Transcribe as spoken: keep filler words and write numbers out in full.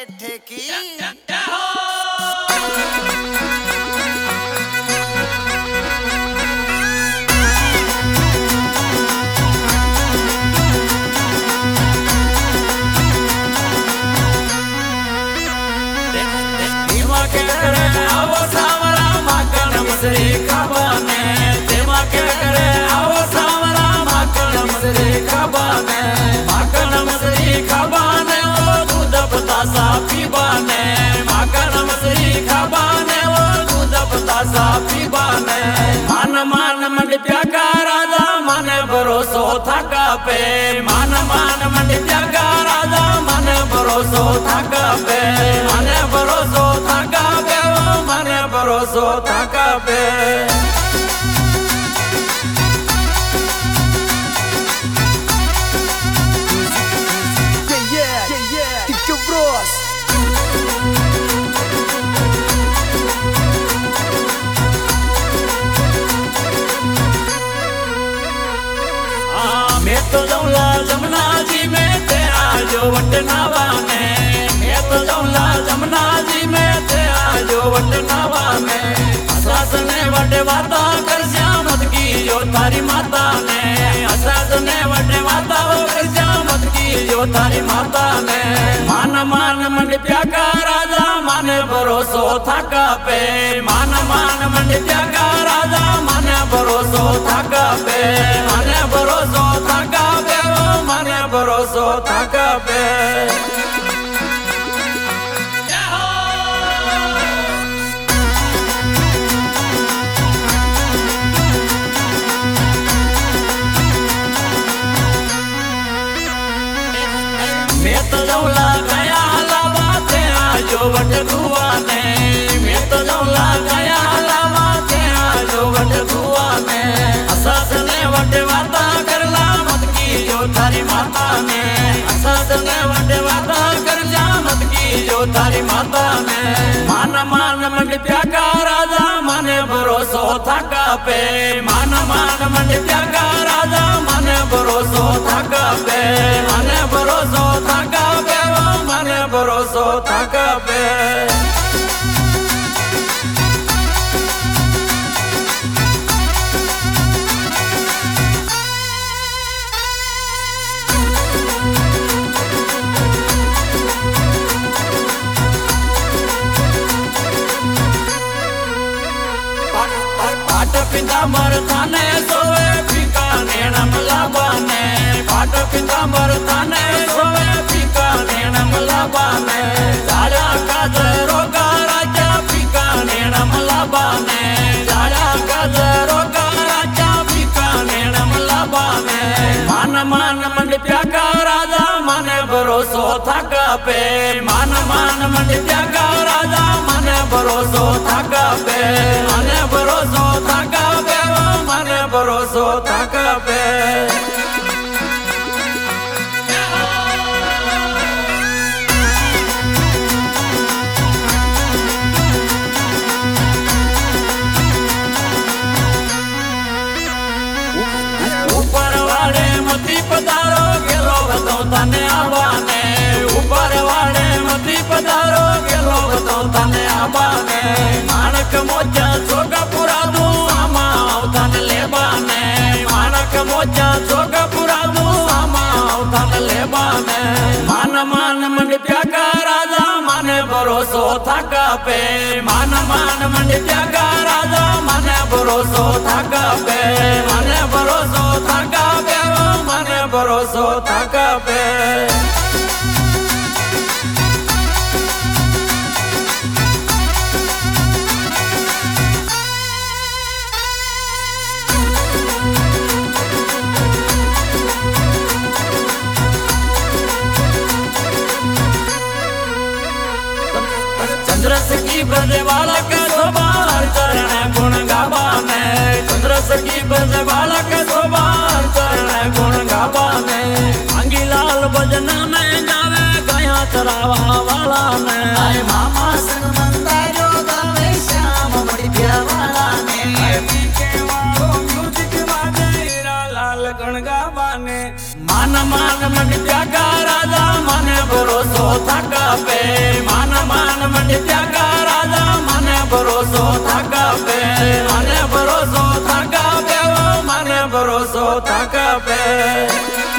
बैठे की मसरी खबाने तेमा के करे आओ सावरा माकन मसरी खबाने माकन मसरी खबाने ओ दूध बतासा पीबाने माकन मसरी खबाने ओ दूध बतासा पीबाने मान मान मंड प्याका राजा माने भरोसो थका पे मान मान मंड प्याका राजा माने भरोसो थका पे माने भरोसो थका पे माने भरोसो थका पे मैं तो जाऊंगा जमुना जी में तेरा जो वटनावा में मैं तो जाऊंगा जमुना जी में तेरा जो वटनावा में सास ने वटे वाता कर श्यामत की जो थारी माता ने सास ने वटे वाता कर श्यामत की जो थारी माता ने मान मान मंड प्याका राजा माने भरोसो थका पे मान मान मंड प्याका राजा माने भरोसो थका पे माने भरोसो थका पे माने भरोसो थका पे मैं तो जौला गया लावा तेरा जो वट दुआ ने मैं तो जौला गया लावा तेरा जो वट दुआ ने असास ने वट वाता करला मत की जो थारी माता ने असास ने वट वाता कर जा मत की जो थारी माता ने मान मान मंड प्याका राजा माने भरोसो थका पे मान मान मंड प्याका राजा माने भरोसो थका पे माने भरोसो थका पे माने भरोसो थका पे पाट पितांबर थाने सोवे फीका नेणम लाबाने पाट पितांबर थाने सोवे फीका नेणम लाबाने जाड़ा काजरो का राजा फीका नेणम लाबाने जाड़ा काजरो का राजा फीका नेणम लाबाने मान मान मंड प्याका राजा माने भरोसो थका पे मान मान मंड प्याका राजा माने भरोसो थका पे माने भरोसो थका पे माने भरोसो थका पे ऊपर वाले मती पधारो गेलो बताओ तने आवाने ऊपर वाले मती पधारो गेलो बताओ तने आवाने मानक मोजा जोगा पुरा दू आमा उधन लेबाने मानक मोजा जोगा पुरा दू आमा उधन लेबाने मान मान मंड प्याका राजा माने भरोसो थका पे मान मान मंड प्याका राजा माने भरोसो थका पे माने भरोसो थका पे माने भरोसो थका पे चंद्रस की ब्रज बालक सोबार चरण गुण गावाने चंद्रस की ब्रज बालक सोबार चरण गुण गावाने अंगीलाल भजन में गावे गया चरावा वाला ने आए मामा संग मंदारो गावे श्याम बड़ी प्या वाला ने के वालो म्यूजिक बाजे हीरा लाल गण गावाने मान मान मंड प्याका राजा माने भरोसो थका पे मान मान मंडी त्यागा राजा मने भरोसो थाका पे मने भरोसो थाका पे मने भरोसो थाका पे।